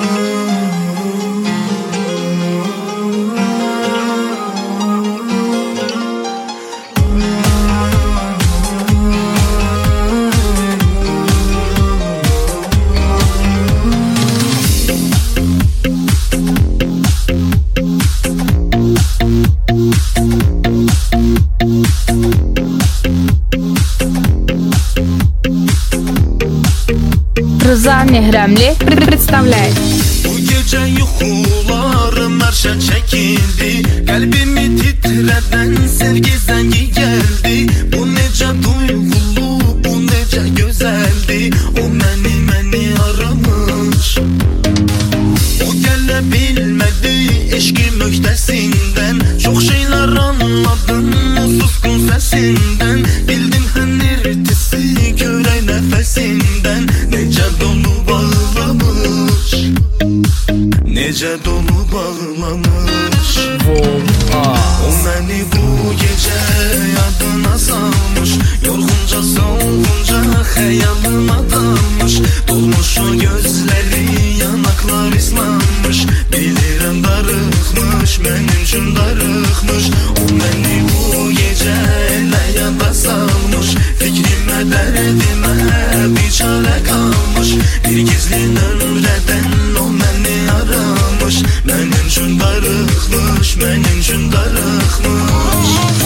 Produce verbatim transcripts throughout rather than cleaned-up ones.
Rıza Mehremli представляет. Bu gece yuxularım arşa çəkildi, qəlbimi titrədən sevgi zəngi gəldi. Bu necə duyğulu, bu necə gözəldi. O məni, məni aramış, o gələ bilmədi eşqim öhdəsindən. Çox şeylər anladım o susqun səsindən. Bildim hənirtisi görək nəfəsindən. Necə dolu bağlamış, necə dolu bağlamış. O məni bu gecə yadına salmış, yorğunca solğunca xəyalıma dalmış. Dolmuş o gözləri, yanaqlar islanmış. Bilirəm darıxmış, mənim üçün darıxmış. O məni bu gecə elə yada salmış, fikrimə dərdimə biçarə qalmış. Bir gizli nömrədən o məni aramış, mənim üçün darıxmış, mənim üçün darıxmış.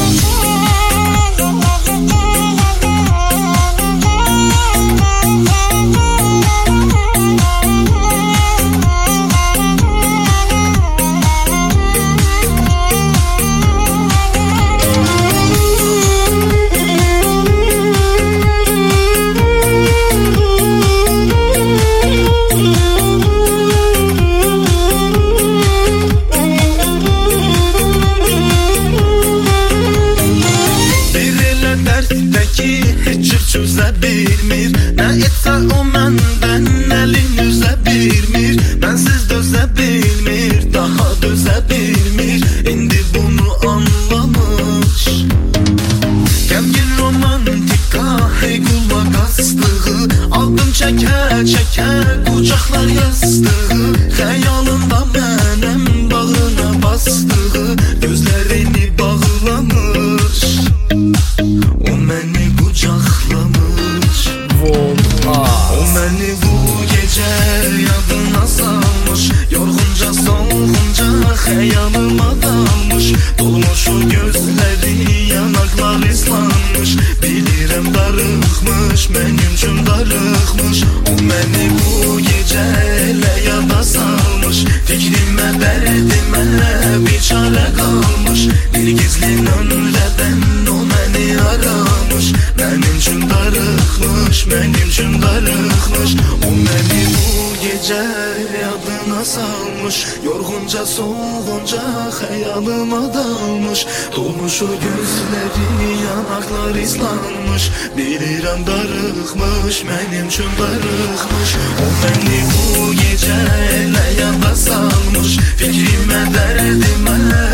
Çözə bilmir, nə etsə o məndən əlin üzə bilmir. Mənsiz dözə bilmir, daha dözə bilmir. İndi bunu anlamış, qəmgin romantika hey qulaq astığı. Aldım çəkə çəkə qucaqlar yastığı. Xəyalında mənim bağına bastığı, gözlərini bağlamış, o məni qucaqlamış. O məni bu gecə yadına salmış, yorğunca solğunca xəyalıma dalmış. Dolmuş o gözləri, yanaqlar islanmış. Bilirəm darıxmış, mənim üçün darıxmış. O məni bu gecə elə yada salmış, fikrimə dərdimə biçarə qalmış. Bir gizli nömrədən o məni aramış, mənim üçün darıxmış, mənim üçün darıxmış. O məni bu gecə yadına salmış, yorğunca solğunca xəyalıma dalmış. Dolmuş o gözləri, yanaqlar islanmış. Bilirəm darıxmış, mənim üçün darıxmış. O məni bu gecə elə yada salmış, fikrimə dərdimə